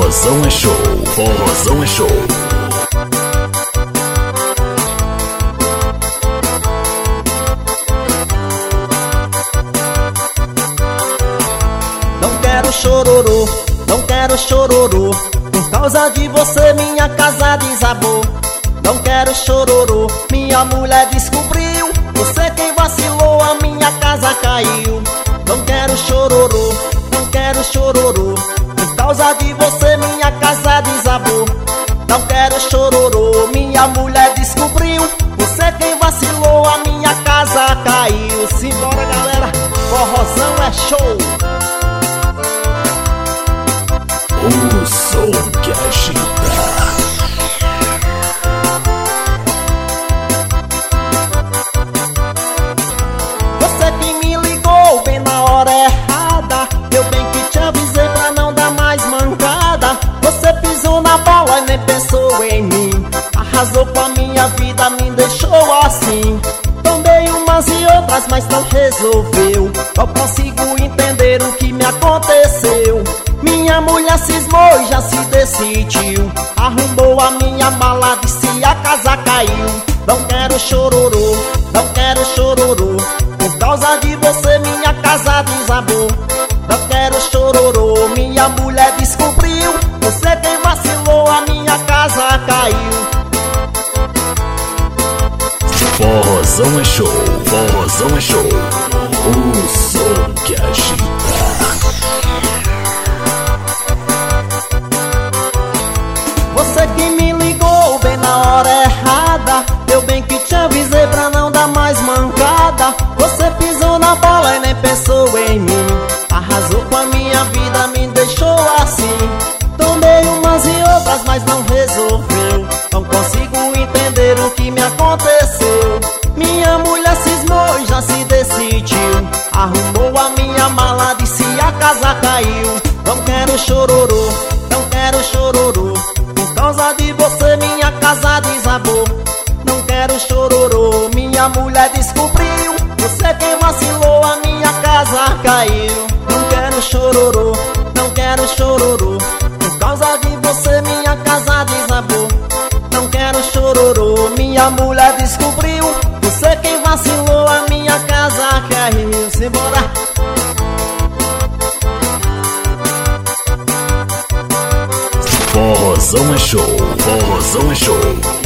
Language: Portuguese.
Forrozão é show, forrozão é show. Não quero chororô, não quero chororô. Por causa de você minha casa desabou. Não quero chororô, minha mulher descobriu. Você quem vacilou, a minha casa caiu. Não quero chororô, não quero chororô. Por causa de você minha casa desabou. Não quero chororô, minha mulher descobriu. Você quem vacilou, a minha casa caiu. Simbora galera, forrozão é show. O som que agita. Você que me ligou bem na hora errada. Eu bem que te avisei pra não dar mais mancada. Você pisou na bola e nem pensou em mim. Arrasou com a minha vida, me deixou assim. Tomei umas e outras, mas não resolveu. Eu consigo entender o que me aconteceu. Minha mulher cismou e já se decidiu. Arrumou a minha mala, disse a casa caiu. Não quero chororô, não quero chororô. Por causa de você minha casa desabou. Não quero chororô, minha mulher descobriu. Você quem vacilou, a minha casa caiu. Forrozão é show, forrozão é show. O som que agita. Você que me ligou bem na hora errada. Eu bem que te avisei pra não dar mais mancada. Você pisou na bola e nem pensou em mim. Arrasou com a minha vida, me deixou assim. Tomei umas e outras, mas não resolveu. Não consigo entender o que me aconteceu. Minha mulher cismou e já se decidiu. Arrumou a minha mala, disse a casa caiu. Não quero chororô, não quero chororô. Por causa de você minha casa desabou. Não quero chororô, minha mulher descobriu. Você quem vacilou, a minha casa caiu. Não quero chororô, não quero chororô. Por causa de você minha casa desabou. Não quero chororô, minha mulher descobriu. Você quem vacilou, a minha casa caiu. Simbora. Forrozão é show, forrozão é show.